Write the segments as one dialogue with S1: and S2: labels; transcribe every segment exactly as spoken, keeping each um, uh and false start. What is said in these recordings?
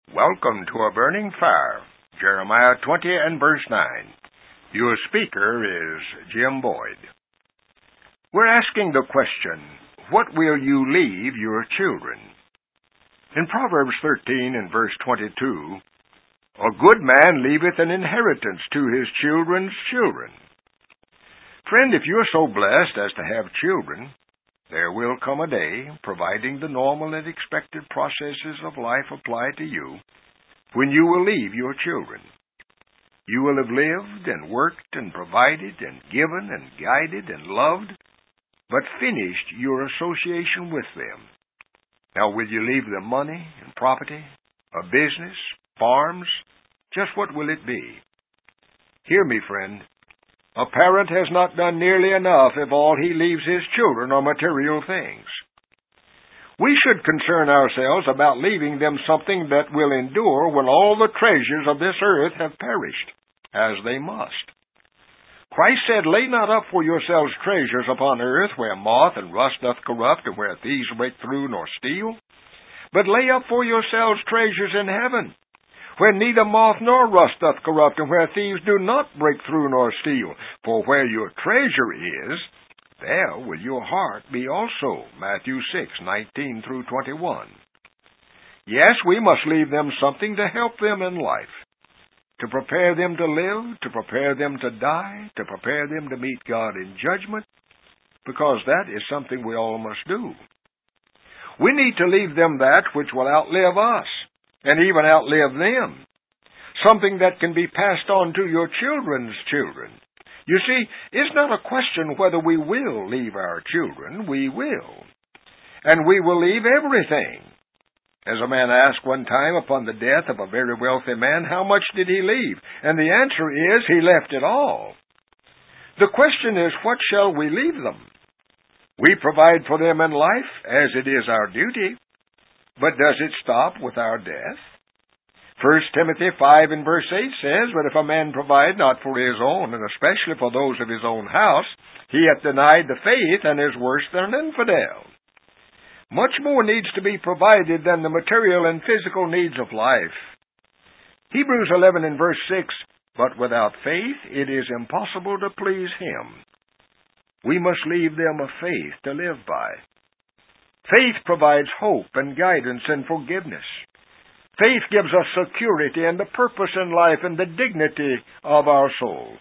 S1: Welcome to a burning fire, Jeremiah twenty and verse nine. Your speaker is Jim Boyd. We're asking the question, what will you leave your children? In Proverbs thirteen and verse twenty-two, a good man leaveth an inheritance to his children's children. Friend, if you're so blessed as to have children, there will come a day, providing the normal and expected processes of life apply to you, when you will leave your children. You will have lived and worked and provided and given and guided and loved, but finished your association with them. Now, will you leave them money and property, a business, farms? Just what will it be? Hear me, friend. A parent has not done nearly enough if all he leaves his children are material things. We should concern ourselves about leaving them something that will endure when all the treasures of this earth have perished, as they must. Christ said, "Lay not up for yourselves treasures upon earth, where moth and rust doth corrupt, and where thieves break through nor steal. But lay up for yourselves treasures in heaven, where neither moth nor rust doth corrupt, and where thieves do not break through nor steal. For where your treasure is, there will your heart be also." Matthew six, nineteen through twenty-one. Yes, we must leave them something to help them in life, to prepare them to live, to prepare them to die, to prepare them to meet God in judgment, because that is something we all must do. We need to leave them that which will outlive us, and even outlive them, something that can be passed on to your children's children. You see, it's not a question whether we will leave our children. We will. And we will leave everything. As a man asked one time upon the death of a very wealthy man, how much did he leave? And the answer is, he left it all. The question is, what shall we leave them? We provide for them in life, as it is our duty. But does it stop with our death? First Timothy five and verse eight says, "But if a man provide not for his own, and especially for those of his own house, he hath denied the faith, and is worse than an infidel." Much more needs to be provided than the material and physical needs of life. Hebrews eleven and verse six, "But without faith it is impossible to please him." We must leave them a faith to live by. Faith provides hope and guidance and forgiveness. Faith gives us security and the purpose in life and the dignity of our soul.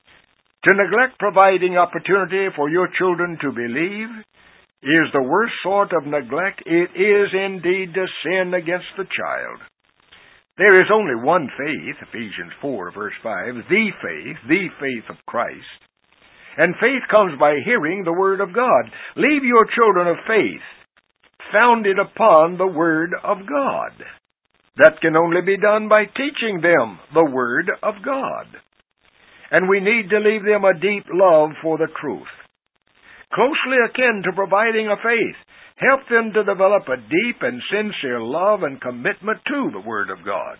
S1: To neglect providing opportunity for your children to believe is the worst sort of neglect. It is indeed to sin against the child. There is only one faith, Ephesians four verse five, the faith, the faith of Christ. And faith comes by hearing the Word of God. Leave your children of faith, founded upon the Word of God. That can only be done by teaching them the Word of God. And we need to leave them a deep love for the truth. Closely akin to providing a faith, help them to develop a deep and sincere love and commitment to the Word of God.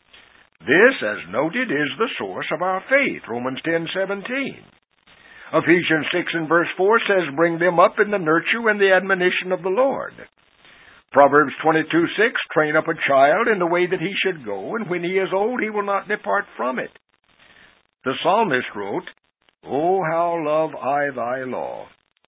S1: This, as noted, is the source of our faith, Romans ten seventeen. Ephesians six and verse four says, "Bring them up in the nurture and the admonition of the Lord." Proverbs twenty-two six, "Train up a child in the way that he should go, and when he is old he will not depart from it." The psalmist wrote, "Oh, how love I thy law."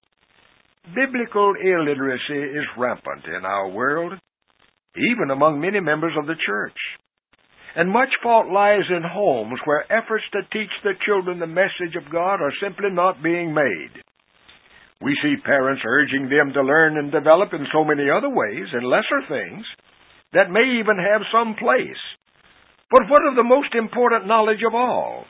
S1: Biblical illiteracy is rampant in our world, even among many members of the church. And much fault lies in homes where efforts to teach the children the message of God are simply not being made. We see parents urging them to learn and develop in so many other ways, in lesser things, that may even have some place. But what of the most important knowledge of all?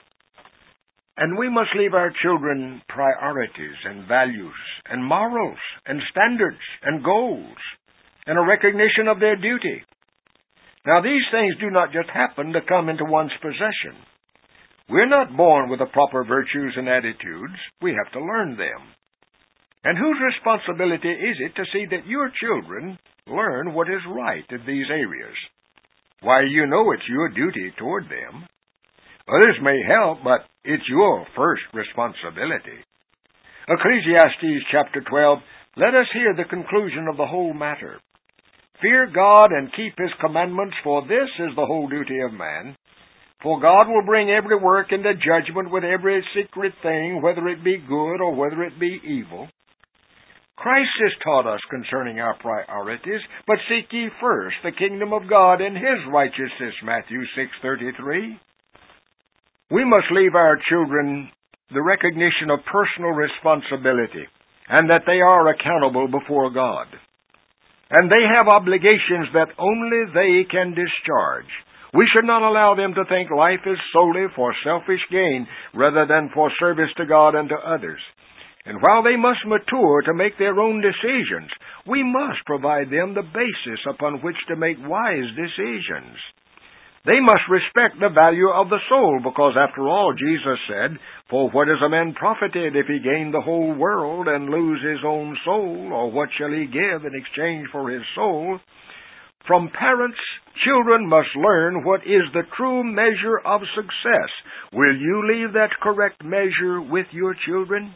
S1: And we must leave our children priorities and values and morals and standards and goals and a recognition of their duty. Now, these things do not just happen to come into one's possession. We're not born with the proper virtues and attitudes. We have to learn them. And whose responsibility is it to see that your children learn what is right in these areas? Why, you know it's your duty toward them. Others may help, but it's your first responsibility. Ecclesiastes chapter twelve, let us hear the conclusion of the whole matter. Fear God and keep His commandments, for this is the whole duty of man. For God will bring every work into judgment with every secret thing, whether it be good or whether it be evil. Christ has taught us concerning our priorities, but seek ye first the kingdom of God and His righteousness, Matthew six thirty-three. We must leave our children the recognition of personal responsibility, and that they are accountable before God. And they have obligations that only they can discharge. We should not allow them to think life is solely for selfish gain rather than for service to God and to others. And while they must mature to make their own decisions, we must provide them the basis upon which to make wise decisions. They must respect the value of the soul, because after all, Jesus said, "For what is a man profited if he gain the whole world and lose his own soul? Or what shall he give in exchange for his soul?" From parents, children must learn what is the true measure of success. Will you leave that correct measure with your children?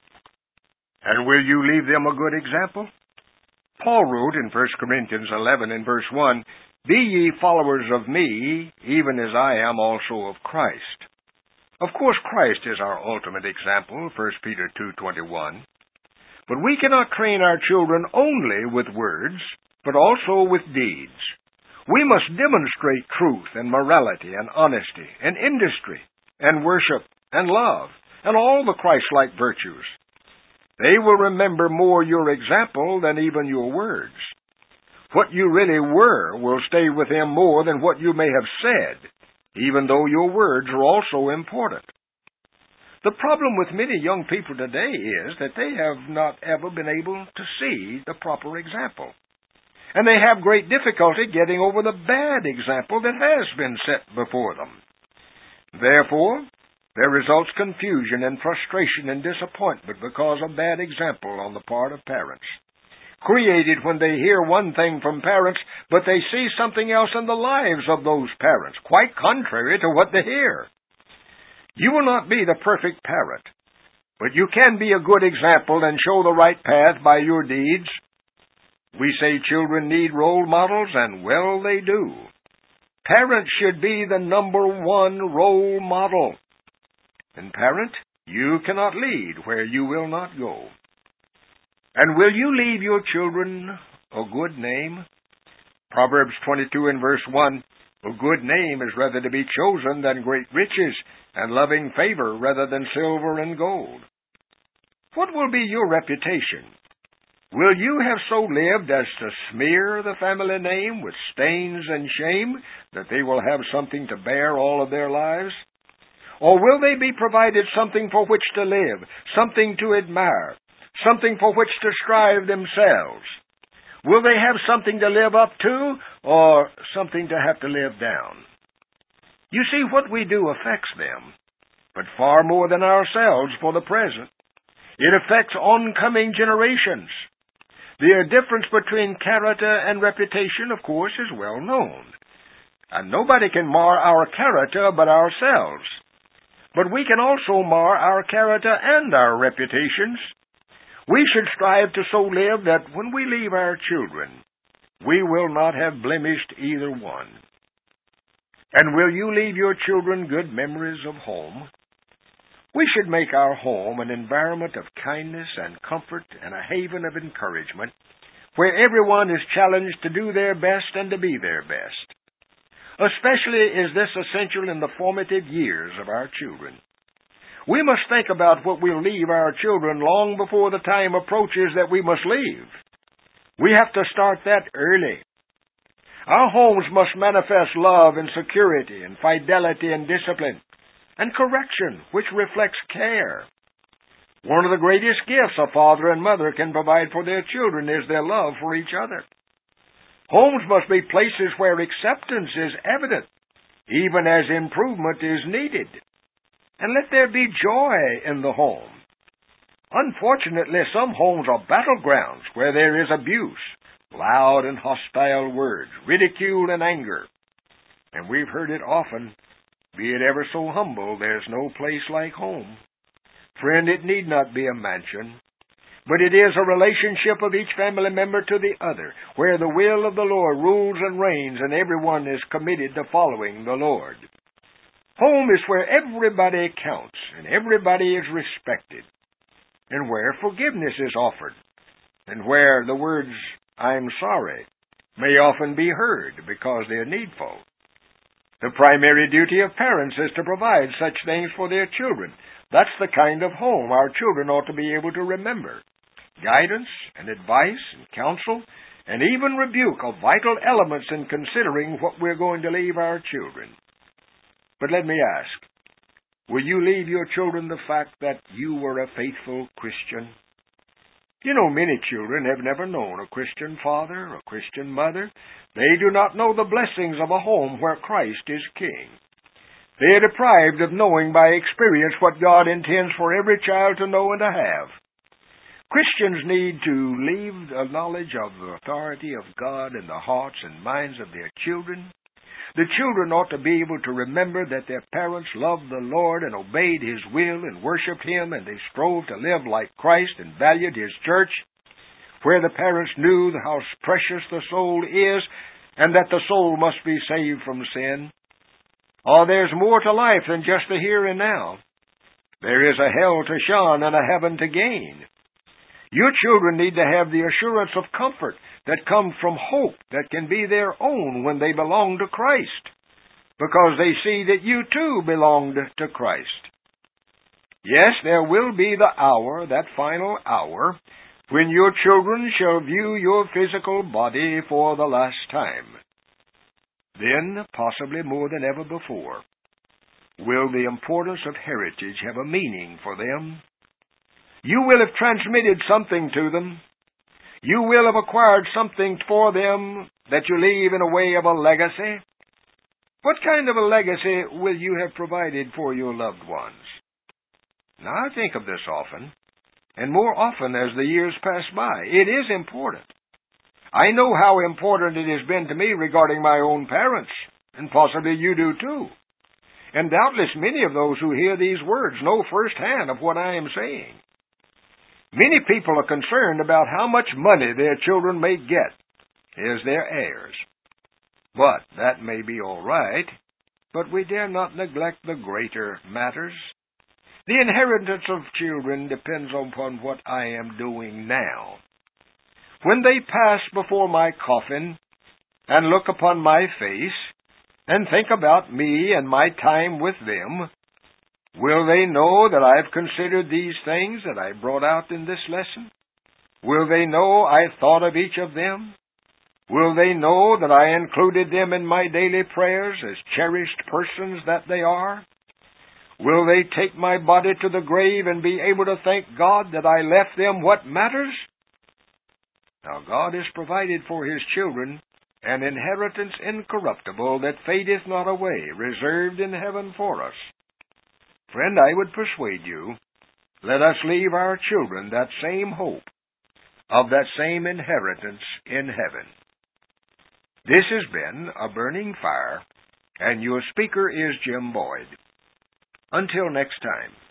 S1: And will you leave them a good example? Paul wrote in First Corinthians eleven and verse one, "Be ye followers of me, even as I am also of Christ." Of course, Christ is our ultimate example, First Peter two twenty-one. But we cannot train our children only with words, but also with deeds. We must demonstrate truth and morality and honesty and industry and worship and love and all the Christ-like virtues. They will remember more your example than even your words. What you really were will stay with them more than what you may have said, even though your words are also important. The problem with many young people today is that they have not ever been able to see the proper example. And they have great difficulty getting over the bad example that has been set before them. Therefore, there results confusion and frustration and disappointment because of bad example on the part of parents, created when they hear one thing from parents, but they see something else in the lives of those parents, quite contrary to what they hear. You will not be the perfect parent, but you can be a good example and show the right path by your deeds. We say children need role models, and well, they do. Parents should be the number one role model. And parent, you cannot lead where you will not go. And will you leave your children a good name? Proverbs twenty-two and verse one, "A good name is rather to be chosen than great riches, and loving favor rather than silver and gold." What will be your reputation? Will you have so lived as to smear the family name with stains and shame, that they will have something to bear all of their lives? Or will they be provided something for which to live, something to admire, something for which to strive themselves? Will they have something to live up to, or something to have to live down? You see, what we do affects them, but far more than ourselves for the present. It affects oncoming generations. The difference between character and reputation, of course, is well known. And nobody can mar our character but ourselves. But we can also mar our character and our reputations. We should strive to so live that when we leave our children, we will not have blemished either one. And will you leave your children good memories of home? We should make our home an environment of kindness and comfort and a haven of encouragement, where everyone is challenged to do their best and to be their best. Especially is this essential in the formative years of our children. We must think about what we'll leave our children long before the time approaches that we must leave. We have to start that early. Our homes must manifest love and security and fidelity and discipline and correction, which reflects care. One of the greatest gifts a father and mother can provide for their children is their love for each other. Homes must be places where acceptance is evident, even as improvement is needed. And let there be joy in the home. Unfortunately, some homes are battlegrounds where there is abuse, loud and hostile words, ridicule and anger. And we've heard it often, be it ever so humble, there's no place like home. Friend, it need not be a mansion. but it is a relationship of each family member to the other, where the will of the Lord rules and reigns and everyone is committed to following the Lord. Home is where everybody counts and everybody is respected, and where forgiveness is offered, and where the words, "I'm sorry," may often be heard because they're needful. The primary duty of parents is to provide such things for their children. That's the kind of home our children ought to be able to remember. Guidance and advice and counsel and even rebuke are vital elements in considering what we're going to leave our children. But let me ask, will you leave your children the fact that you were a faithful Christian? You know, many children have never known a Christian father or Christian mother. They do not know the blessings of a home where Christ is King. They are deprived of knowing by experience what God intends for every child to know and to have. Christians need to leave a knowledge of the authority of God in the hearts and minds of their children. The children ought to be able to remember that their parents loved the Lord and obeyed His will and worshipped Him, and they strove to live like Christ and valued His church, where the parents knew how precious the soul is and that the soul must be saved from sin. Oh, there's more to life than just the here and now. There is a hell to shun and a heaven to gain. Your children need to have the assurance of comfort that comes from hope that can be their own when they belong to Christ, because they see that you too belonged to Christ. Yes, there will be the hour, that final hour, when your children shall view your physical body for the last time. Then, possibly more than ever before, will the importance of heritage have a meaning for them. You will have transmitted something to them. You will have acquired something for them that you leave in a way of a legacy. What kind of a legacy will you have provided for your loved ones? Now, I think of this often, and more often as the years pass by. It is important. I know how important it has been to me regarding my own parents, and possibly you do too. And doubtless many of those who hear these words know firsthand of what I am saying. Many people are concerned about how much money their children may get as their heirs. But that may be all right, but we dare not neglect the greater matters. The inheritance of children depends upon what I am doing now. When they pass before my coffin and look upon my face and think about me and my time with them, will they know that I've considered these things that I brought out in this lesson? Will they know I thought of each of them? Will they know that I included them in my daily prayers as cherished persons that they are? Will they take my body to the grave and be able to thank God that I left them what matters? Now God has provided for His children an inheritance incorruptible that fadeth not away, reserved in heaven for us. Friend, I would persuade you, let us leave our children that same hope of that same inheritance in heaven. This has been A Burning Fire, and your speaker is Jim Boyd. Until next time.